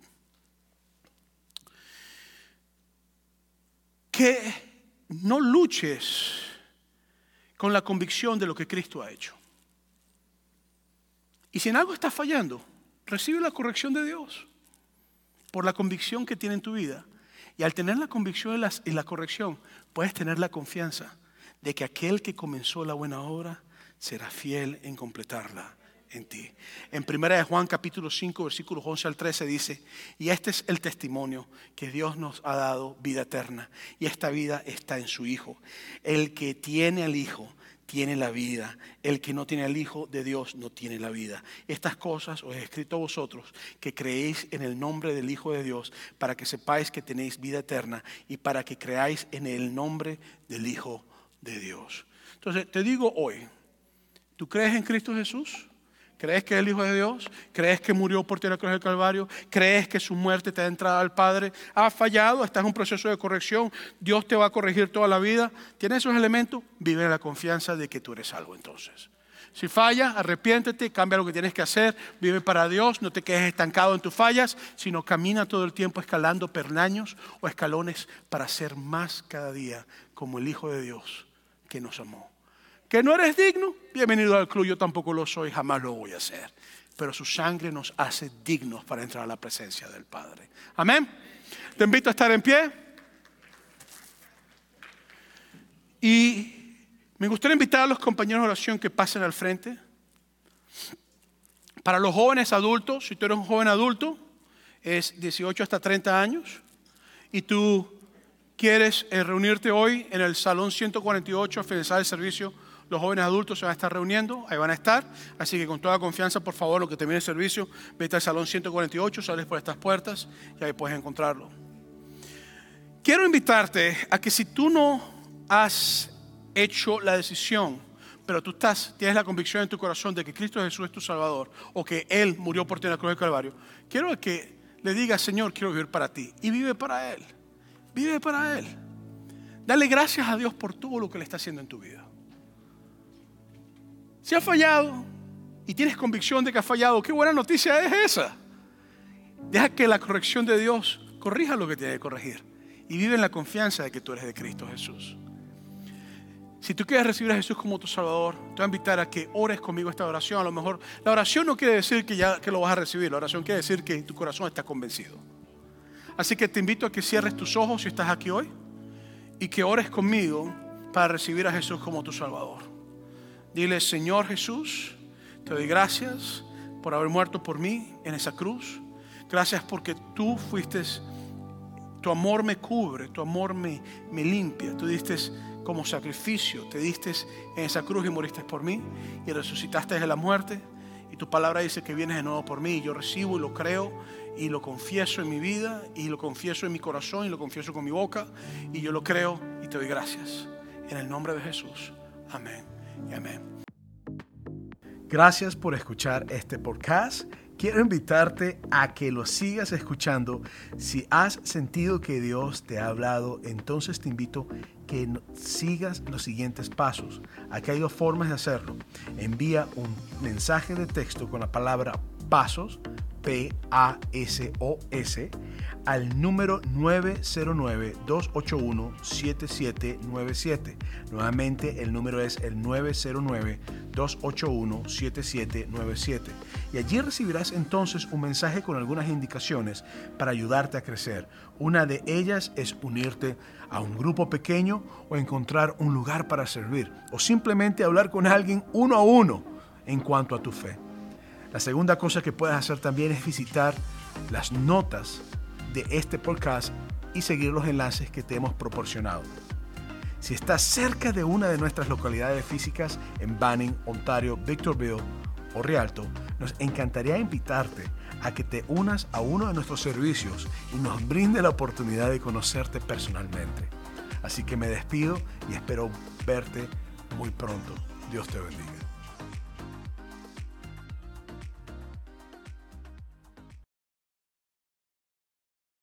que no luches con la convicción de lo que Cristo ha hecho. Y si en algo estás fallando, recibe la corrección de Dios por la convicción que tiene en tu vida. Y al tener la convicción y la corrección, puedes tener la confianza de que aquel que comenzó la buena obra será fiel en completarla en ti. En 1 Juan capítulo 5, versículos 11 al 13 dice, y este es el testimonio que Dios nos ha dado, vida eterna. Y esta vida está en su Hijo. El que tiene al Hijo tiene la vida. El que no tiene al Hijo de Dios no tiene la vida. Estas cosas os he escrito a vosotros que creéis en el nombre del Hijo de Dios, para que sepáis que tenéis vida eterna y para que creáis en el nombre del Hijo de Dios. Entonces te digo hoy, ¿tú crees en Cristo Jesús? ¿Crees que es el Hijo de Dios? ¿Crees que murió por ti en la cruz del Calvario? ¿Crees que su muerte te da entrada al Padre? ¿Has fallado? ¿Estás en un proceso de corrección? ¿Dios te va a corregir toda la vida? ¿Tienes esos elementos? Vive en la confianza de que tú eres salvo entonces. Si fallas, arrepiéntete, cambia lo que tienes que hacer, vive para Dios, no te quedes estancado en tus fallas, sino camina todo el tiempo escalando peldaños o escalones para ser más cada día como el Hijo de Dios que nos amó. ¿Que no eres digno? Bienvenido al club, yo tampoco lo soy, jamás lo voy a hacer. Pero su sangre nos hace dignos para entrar a la presencia del Padre. Amén. Te invito a estar en pie. Y me gustaría invitar a los compañeros de oración que pasen al frente. Para los jóvenes adultos, si tú eres un joven adulto, es 18 hasta 30 años. Y tú quieres reunirte hoy en el Salón 148 a finalizar el servicio. Los jóvenes adultos se van a estar reuniendo, ahí van a estar. Así que con toda confianza, por favor, lo que termine el servicio, vete al Salón 148, sales por estas puertas y ahí puedes encontrarlo. Quiero invitarte a que si tú no has hecho la decisión, pero tú tienes la convicción en tu corazón de que Cristo Jesús es tu Salvador o que Él murió por ti en la cruz del Calvario, quiero que le digas, Señor, quiero vivir para ti. Y vive para Él. Vive para Él. Dale gracias a Dios por todo lo que le está haciendo en tu vida. Si has fallado, y tienes convicción de que has fallado, qué buena noticia es esa. Deja que la corrección de Dios corrija lo que tiene que corregir y vive en la confianza de que tú eres de Cristo Jesús. Si tú quieres recibir a Jesús como tu Salvador, te voy a invitar a que ores conmigo esta oración. A lo mejor la oración no quiere decir que lo vas a recibir, la oración quiere decir que tu corazón está convencido. Así que te invito a que cierres tus ojos si estás aquí hoy y que ores conmigo para recibir a Jesús como tu Salvador. Dile: Señor Jesús, te doy gracias por haber muerto por mí en esa cruz. Gracias porque tú fuiste, tu amor me cubre, tu amor me limpia. Tú diste como sacrificio, te diste en esa cruz y moriste por mí y resucitaste de la muerte. Y tu palabra dice que vienes de nuevo por mí, y yo recibo y lo creo y lo confieso en mi vida y lo confieso en mi corazón y lo confieso con mi boca y yo lo creo y te doy gracias. En el nombre de Jesús. Amén y amén. Gracias por escuchar este podcast. Quiero invitarte a que lo sigas escuchando. Si has sentido que Dios te ha hablado, entonces te invito que sigas los siguientes pasos. Aquí hay 2 formas de hacerlo. Envía un mensaje de texto con la palabra PASOS, PASOS, al número 909-281-7797. Nuevamente el número es el 909-281-7797. Y allí recibirás entonces un mensaje con algunas indicaciones para ayudarte a crecer. Una de ellas es unirte a un grupo pequeño o encontrar un lugar para servir o simplemente hablar con alguien uno a uno en cuanto a tu fe. La segunda cosa que puedes hacer también es visitar las notas de este podcast y seguir los enlaces que te hemos proporcionado. Si estás cerca de una de nuestras localidades físicas en Banning, Ontario, Victorville o Rialto, nos encantaría invitarte a que te unas a uno de nuestros servicios y nos brinde la oportunidad de conocerte personalmente. Así que me despido y espero verte muy pronto. Dios te bendiga.